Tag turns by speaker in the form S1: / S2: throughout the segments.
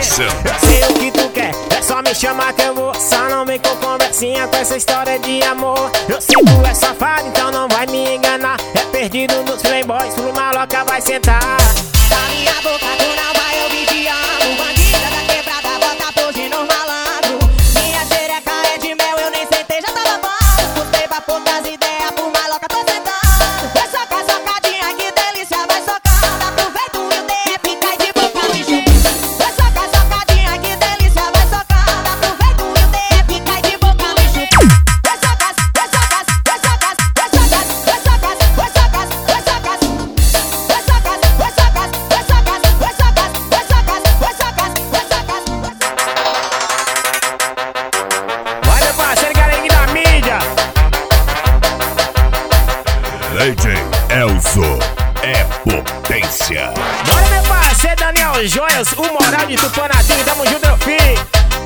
S1: Production.
S2: Eu sei o que tu quer, é só me chamar que eu vou. Só não vem com conversinha com essa história de amor. Eu sei que tu é safado, então não vai me enganar. É perdido nos playboys, pro maloca vai sentar.
S3: Da minha boca tu não vai ouvir te amo. Bandida da quebrada, bota pose no malandro. Minha xereca é de mel, eu nem sentei, já tava bom. Custei pra poucas ideias, por maloca tô sentando. Vai socar, socadinha, que delícia, vai socando. Aproveita o meu tempo, cai de boca no chão. Vai socar, socadinha, que delícia, vai socando. Aproveita o meu tempo, cai de boca no chão. Vai socar, vai socar, vai socar, vai socar, vai socar, vai socar, vai socar, vai socar, vai socar, vai socar, vai socar, vai socar, vai socar, vai socar.
S2: Vai meu parceiro, galerinha da mídia.
S1: DJ Elzo é potência.
S2: Bora meu parceiro Daniel Joias, o moral de Tupanatinho, tamo junto meu filho.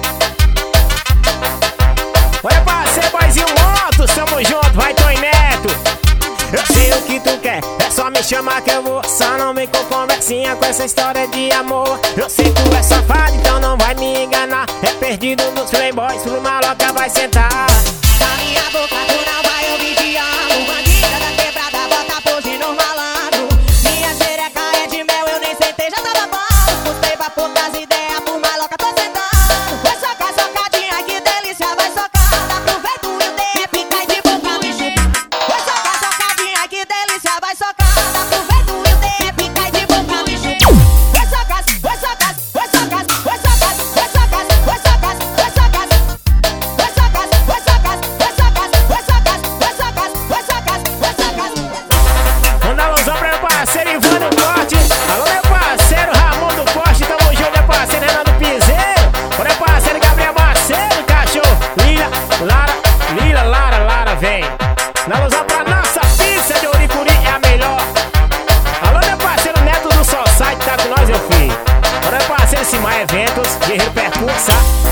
S2: Bora parceiro Boizinho Motos, tamo junto, vai Tony Neto. Eu sei o que tu quer, é só me chamar que eu vou. Só não vem com conversinha com essa história de amor. Eu sei que tu é safado, então não vai me enganar. É perdido nos playboys, pro maloca vai sentar.
S3: Da minha boca tu não vai ouvir te amo. Bandida da quebrada, bota pose no malandro. Minha xereca é de mel, eu nem sentei, já tava bom. Custei pra poucas ideias, por maloca tô sentando. Vai socar, socadinha, que delícia, vai socando. Aproveita o meu tempo, cai de boca no chão. Vai socar, socadinha, que delícia, vai socando. Aproveita o meu tempo, cai de boca no chão. Vai socar, vai socar, vai socar, vai socar, vai socar, vai socar, vai socar. Vai socar, vai socar, vai socar, vai socar, vai socar, vai socar, vai socar.
S2: Manda alusão pra meu parceiro Ivan do Corte. Alô meu parceiro Ramon do Corte, tamo junto meu parceiro Renan do Piseiro. Bora meu parceiro Gabriel Macedo, cachorro Lila, Lara, vem. Manda alusão pra nossa pizza de Ouricuri, é a melhor. Alô meu parceiro Neto do Society, tá com nós meu filho. Bora meu parceiro Simar Eventos, Guerreiro Percurso.